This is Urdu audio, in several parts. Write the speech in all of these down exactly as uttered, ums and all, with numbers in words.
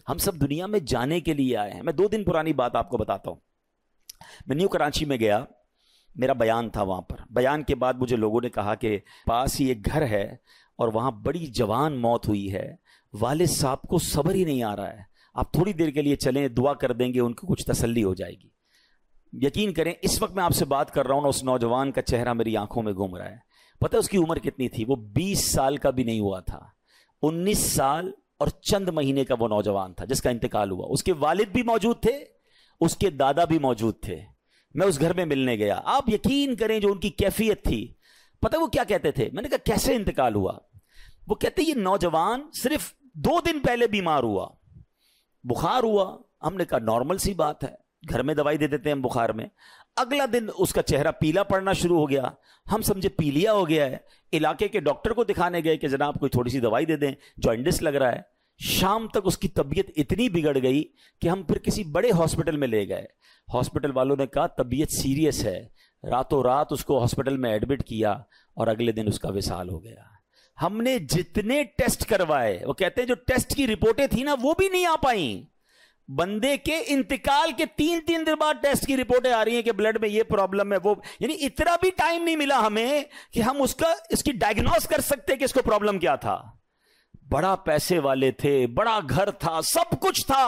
ہم سب دنیا میں جانے کے لیے آئے ہیں. میں دو دن پرانی بات آپ کو بتاتا ہوں. میں نیو کراچی میں گیا, میرا بیان تھا وہاں پر. بیان کے بعد مجھے لوگوں نے کہا کہ پاس ہی ایک گھر ہے اور وہاں بڑی جوان موت ہوئی ہے, والد صاحب کو صبر ہی نہیں آ رہا ہے, آپ تھوڑی دیر کے لیے چلیں, دعا کر دیں گے, ان کو کچھ تسلی ہو جائے گی. یقین کریں اس وقت میں آپ سے بات کر رہا ہوں نا, اس نوجوان کا چہرہ میری آنکھوں میں گھوم رہا ہے. پتہ ہے اس کی عمر کتنی تھی؟ وہ بیس سال کا بھی نہیں ہوا تھا, انیس سال اور چند مہینے کا وہ نوجوان تھا جس کا انتقال ہوا. اس کے والد بھی موجود تھے, اس کے دادا بھی موجود تھے. میں اس گھر میں ملنے گیا. آپ یقین کریں جو ان کی کیفیت تھی, پتہ وہ کیا کہتے تھے؟ میں نے کہا کیسے انتقال ہوا؟ وہ کہتے یہ نوجوان صرف دو دن پہلے بیمار ہوا, بخار ہوا. ہم نے کہا نارمل سی بات ہے, گھر میں دوائی دے دیتے ہیں ہم بخار میں. اگلا دن اس کا چہرہ پیلا پڑنا شروع ہو گیا. ہم سمجھے پیلیا ہو گیا ہے. علاقے کے ڈاکٹر کو دکھانے گئے کہ جناب کوئی تھوڑی سی دوائی دے دیں, جوائنٹس لگ رہا ہے. شام تک اس کی طبیعت اتنی بگڑ گئی کہ ہم پھر کسی بڑے ہاسپٹل میں لے گئے. ہاسپٹل والوں نے کہا طبیعت سیریس ہے, راتوں رات اس کو ہاسپٹل میں ایڈمٹ کیا اور اگلے دن اس کا وصال ہو گیا. ہم نے جتنے ٹیسٹ کروائے, وہ کہتے ہیں جو ٹیسٹ کی رپورٹیں تھیں نا وہ بھی نہیں آ پائیں. بندے کے انتقال کے تین تین دن بعد ٹیسٹ کی رپورٹیں آ رہی ہیں کہ بلڈ میں یہ پرابلم ہے, وہ یعنی اتنا بھی ٹائم نہیں ملا ہمیں کہ ہم اس کا اس کی ڈائگنوز کر سکتے کہ اس کو پرابلم کیا تھا. بڑا پیسے والے تھے, بڑا گھر تھا, سب کچھ تھا,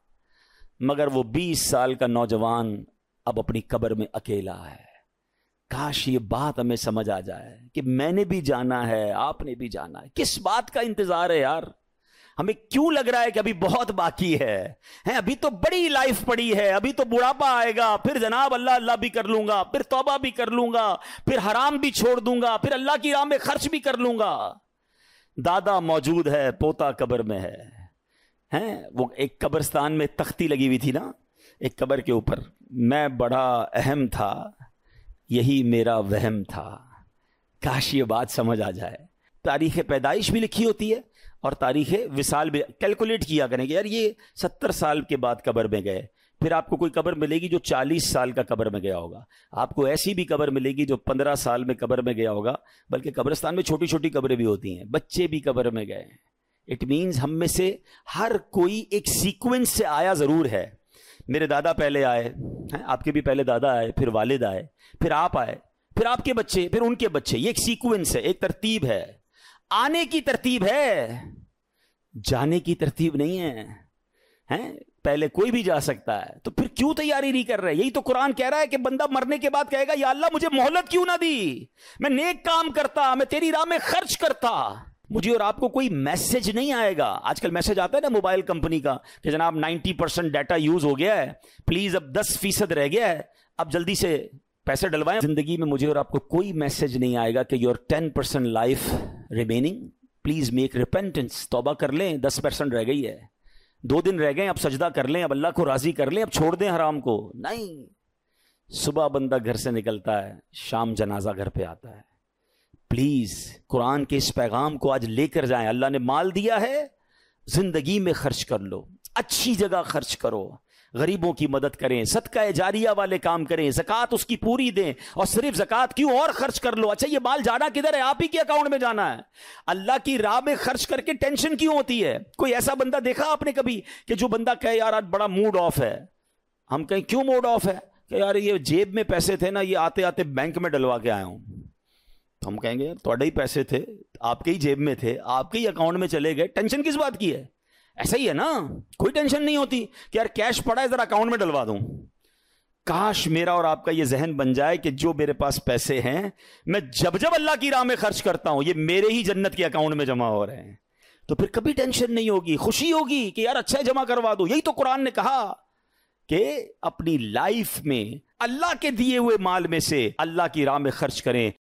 مگر وہ بیس سال کا نوجوان اب اپنی قبر میں اکیلا ہے. کاش یہ بات ہمیں سمجھ آ جائے کہ میں نے بھی جانا ہے, آپ نے بھی جانا ہے. کس بات کا انتظار ہے یار؟ ہمیں کیوں لگ رہا ہے کہ ابھی بہت باقی ہے, ابھی تو بڑی لائف پڑی ہے, ابھی تو بڑھاپا آئے گا, پھر جناب اللہ اللہ بھی کر لوں گا, پھر توبہ بھی کر لوں گا, پھر حرام بھی چھوڑ دوں گا, پھر اللہ کی راہ میں خرچ بھی کر لوں گا. دادا موجود ہے, پوتا قبر میں ہے. ہیں وہ ایک قبرستان میں تختی لگی ہوئی تھی نا ایک قبر کے اوپر, میں بڑا اہم تھا, یہی میرا وہم تھا. کاش یہ بات سمجھ آ جائے. تاریخ پیدائش بھی لکھی ہوتی ہے اور تاریخ وصال بھی. کیلکولیٹ کیا کریں گے یار, یہ ستر سال کے بعد قبر میں گئے, پھر آپ کو کوئی قبر ملے گی جو چالیس سال کا قبر میں گیا ہوگا, آپ کو ایسی بھی قبر ملے گی جو پندرہ سال میں قبر میں گیا ہوگا. بلکہ قبرستان میں چھوٹی چھوٹی قبریں بھی ہوتی ہیں, بچے بھی قبر میں گئے. اٹ مینز ہم میں سے ہر کوئی ایک سیکوینس سے آیا ضرور ہے. میرے دادا پہلے آئے, آپ کے بھی پہلے دادا آئے, پھر والد آئے, پھر آپ آئے, پھر آپ کے بچے, پھر ان کے بچے. یہ ایک سیکوینس ہے, ایک ترتیب ہے. آنے کی ترتیب ہے, جانے کی ترتیب نہیں ہے. ہیں پہلے کوئی بھی جا سکتا ہے, تو پھر کیوں تیاری نہیں کر رہے؟ یہی تو قرآن کہہ رہا ہے کہ بندہ مرنے کے بعد کہے گا یا اللہ مجھے مہلت کیوں نہ دی, میں نیک کام کرتا, میں تیری راہ میں خرچ کرتا. مجھے اور آپ کو کوئی میسج نہیں آئے گا. آج کل میسج آتا ہے نا موبائل کمپنی کا کہ جناب نائنٹی پرسنٹ ڈیٹا یوز ہو گیا ہے, پلیز اب دس فیصد رہ گیا ہے, اب جلدی سے پیسے ڈلوائیں. زندگی میں مجھے اور آپ کو کوئی میسج نہیں آئے گا کہ your ten percent life remaining, please make repentance, توبہ کر لیں, دس پرسینٹ رہ گئی ہے, دو دن رہ گئے, اب سجدہ کر لیں, اب اللہ کو راضی کر لیں, اب چھوڑ دیں حرام کو. نہیں, صبح بندہ گھر سے نکلتا ہے, شام جنازہ گھر پہ آتا ہے. پلیز قرآن کے اس پیغام کو آج لے کر جائیں. اللہ نے مال دیا ہے, زندگی میں خرچ کر لو, اچھی جگہ خرچ کرو, غریبوں کی مدد کریں, صدقہ جاریہ والے کام کریں, زکوٰۃ اس کی پوری دیں, اور صرف زکوٰۃ کیوں اور خرچ کر لو. اچھا یہ مال جانا کدھر ہے؟ آپ ہی کے اکاؤنٹ میں جانا ہے. اللہ کی راہ میں خرچ کر کے ٹینشن کیوں ہوتی ہے؟ کوئی ایسا بندہ دیکھا آپ نے کبھی کہ جو بندہ کہے یار آج بڑا موڈ آف ہے؟ ہم کہیں کیوں موڈ آف ہے؟ کہ یار یہ جیب میں پیسے تھے نا, یہ آتے آتے بینک میں ڈلوا کے آیا ہوں. تو ہم کہیں گے یار تھوڑے ہی پیسے تھے, آپ کے ہی جیب میں تھے, آپ کے ہی اکاؤنٹ میں چلے گئے, ٹینشن کس بات کی ہے؟ ایسا ہی ہے نا, کوئی ٹینشن نہیں ہوتی کہ یار کیش پڑا ہے ذرا اکاؤنٹ میں ڈلوا دوں. کاش میرا اور آپ کا یہ ذہن بن جائے کہ جو میرے پاس پیسے ہیں میں جب جب اللہ کی راہ میں خرچ کرتا ہوں یہ میرے ہی جنت کے اکاؤنٹ میں جمع ہو رہے ہیں. تو پھر کبھی ٹینشن نہیں ہوگی, خوشی ہوگی کہ یار اچھا جمع کروا دو. یہی تو قرآن نے کہا کہ اپنی لائف میں اللہ کے دیے ہوئے مال میں سے اللہ کی راہ میں خرچ کریں,